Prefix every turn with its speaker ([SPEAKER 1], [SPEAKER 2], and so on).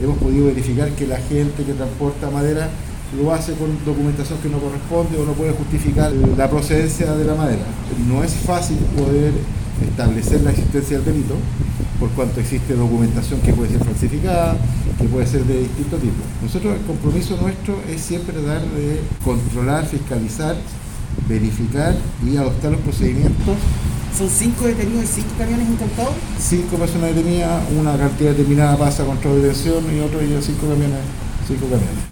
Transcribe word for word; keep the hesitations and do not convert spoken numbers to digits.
[SPEAKER 1] hemos podido verificar que la gente que transporta madera lo hace con documentación que no corresponde o no puede justificar la procedencia de la madera. No es fácil poder establecer la existencia del delito, por cuanto existe documentación que puede ser falsificada, que puede ser de distinto tipo. Nosotros, el compromiso nuestro es siempre tratar de controlar, fiscalizar, verificar y adoptar los procedimientos.
[SPEAKER 2] ¿Son cinco detenidos y cinco camiones incautados?
[SPEAKER 1] Cinco personas detenidas, una cantidad determinada pasa a control de detención y otro y cinco camiones, cinco camiones.